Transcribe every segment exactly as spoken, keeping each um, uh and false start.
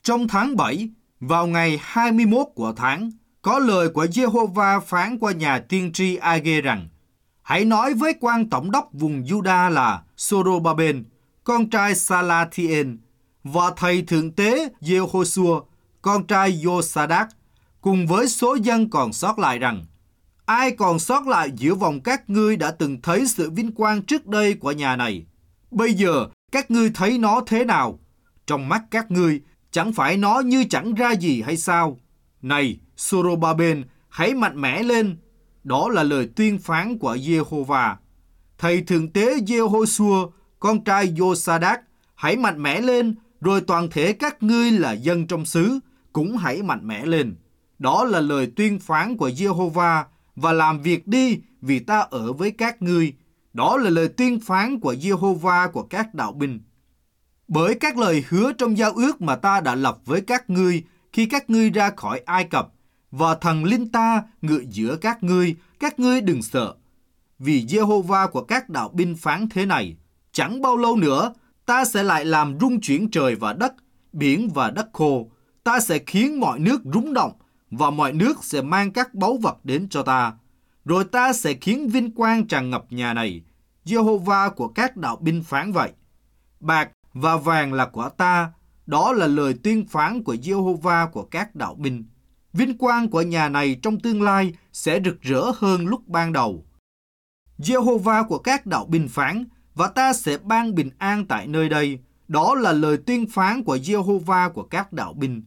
Trong tháng bảy, vào ngày hai mươi mốt của tháng, có lời của Giê-hô-va phán qua nhà tiên tri A-gê rằng: hãy nói với quan tổng đốc vùng Juda là Sô-rô-ba-bên, con trai Sa-la-thi-ên, và thầy thượng tế Giê-hô-xua, con trai Giô-sa-đác, cùng với số dân còn sót lại rằng: ai còn sót lại giữa vòng các ngươi đã từng thấy sự vinh quang trước đây của nhà này? Bây giờ các ngươi thấy nó thế nào? Trong mắt các ngươi, chẳng phải nó như chẳng ra gì hay sao? Này, Sô-rô-ba-bên, hãy mạnh mẽ lên. Đó là lời tuyên phán của Giê-hô-va. Thầy thượng tế Giê-hô-xua, con trai Giô-sa-đác, hãy mạnh mẽ lên, rồi toàn thể các ngươi là dân trong xứ cũng hãy mạnh mẽ lên. Đó là lời tuyên phán của Giê-hô-va, và làm việc đi, vì ta ở với các ngươi. Đó là lời tuyên phán của Giê-hô-va của các đạo binh. Bởi các lời hứa trong giao ước mà ta đã lập với các ngươi khi các ngươi ra khỏi Ai Cập, và thần linh ta ngự giữa các ngươi, các ngươi đừng sợ. Vì Giê-hô-va của các đạo binh phán thế này: chẳng bao lâu nữa, ta sẽ lại làm rung chuyển trời và đất, biển và đất khô. Ta sẽ khiến mọi nước rúng động, và mọi nước sẽ mang các báu vật đến cho ta. Rồi ta sẽ khiến vinh quang tràn ngập nhà này. Giê-hô-va của các đạo binh phán vậy. Bạc và vàng là của ta. Đó là lời tuyên phán của Giê-hô-va của các đạo binh. Vinh quang của nhà này trong tương lai sẽ rực rỡ hơn lúc ban đầu. Giê-hô-va của các đạo binh phán: và ta sẽ ban bình an tại nơi đây. Đó là lời tuyên phán của Giê-hô-va của các đạo binh.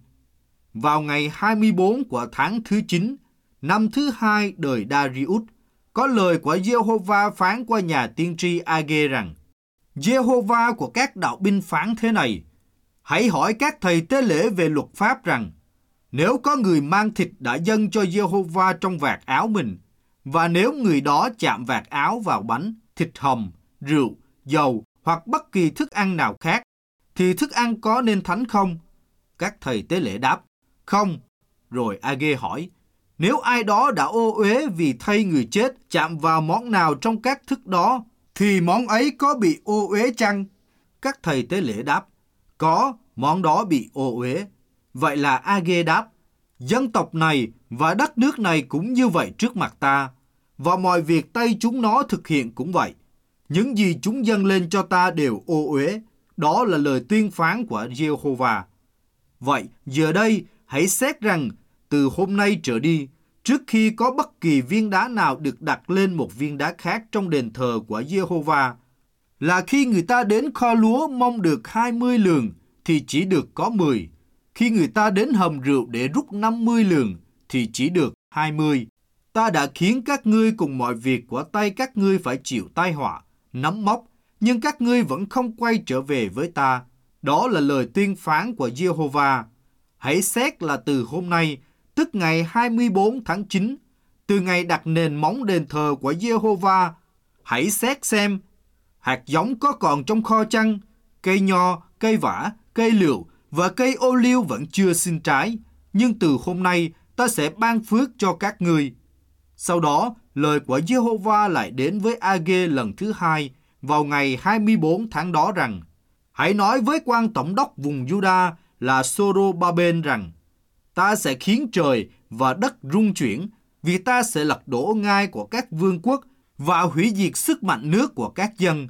Vào ngày hai mươi bốn của tháng thứ chín, năm thứ hai đời Darius, có lời của Giê-hô-va phán qua nhà tiên tri A-gê rằng: Giê-hô-va của các đạo binh phán thế này: hãy hỏi các thầy tế lễ về luật pháp rằng, nếu có người mang thịt đã dâng cho Giê-hô-va trong vạt áo mình, và nếu người đó chạm vạt áo vào bánh, thịt hầm, rượu, dầu hoặc bất kỳ thức ăn nào khác, thì thức ăn có nên thánh không? Các thầy tế lễ đáp: không. Rồi A-gê hỏi: nếu ai đó đã ô uế vì thay người chết chạm vào món nào trong các thức đó, thì món ấy có bị ô uế chăng? Các thầy tế lễ đáp: có, món đó bị ô uế. Vậy là A-gê đáp: dân tộc này và đất nước này cũng như vậy trước mặt ta, và mọi việc tay chúng nó thực hiện cũng vậy. Những gì chúng dâng lên cho ta đều ô uế. Đó là lời tuyên phán của Giê-hô-va. Vậy giờ đây hãy xét rằng từ hôm nay trở đi, trước khi có bất kỳ viên đá nào được đặt lên một viên đá khác trong đền thờ của Giê-hô-va, là khi người ta đến kho lúa mong được hai mươi lường thì chỉ được có mười. Khi người ta đến hầm rượu để rút năm mươi lường thì chỉ được hai mươi. Ta đã khiến các ngươi cùng mọi việc của tay các ngươi phải chịu tai họa, nấm mốc, nhưng các ngươi vẫn không quay trở về với ta. Đó là lời tuyên phán của Giê-hô-va. Hãy xét là từ hôm nay, tức ngày hai mươi bốn tháng chín, từ ngày đặt nền móng đền thờ của Giê-hô-va, hãy xét xem hạt giống có còn trong kho chăng? Cây nho, cây vả, cây lựu và cây ô liu vẫn chưa sinh trái, nhưng từ hôm nay ta sẽ ban phước cho các ngươi. Sau đó, lời của Giê-hô-va lại đến với A-gê lần thứ hai vào ngày hai mươi bốn tháng đó rằng: hãy nói với quan tổng đốc vùng Juda là Sô-rô-ba-bên rằng, ta sẽ khiến trời và đất rung chuyển, vì ta sẽ lật đổ ngai của các vương quốc và hủy diệt sức mạnh nước của các dân.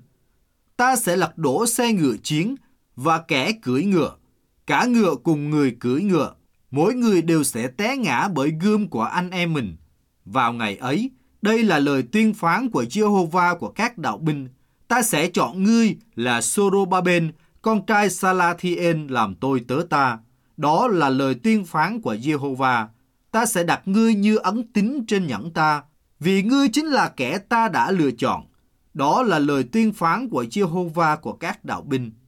Ta sẽ lật đổ xe ngựa chiến và kẻ cưỡi ngựa, cả ngựa cùng người cưỡi ngựa, mỗi người đều sẽ té ngã bởi gươm của anh em mình. Vào ngày ấy, đây là lời tuyên phán của Giê-hô-va của các đạo binh: ta sẽ chọn ngươi là Sô-rô-ba-bên, con trai Sa-la-thi-ên làm tôi tớ ta. Đó là lời tuyên phán của Giê-hô-va. Ta sẽ đặt ngươi như ấn tín trên nhẫn ta, vì ngươi chính là kẻ ta đã lựa chọn. Đó là lời tuyên phán của Giê-hô-va của các đạo binh.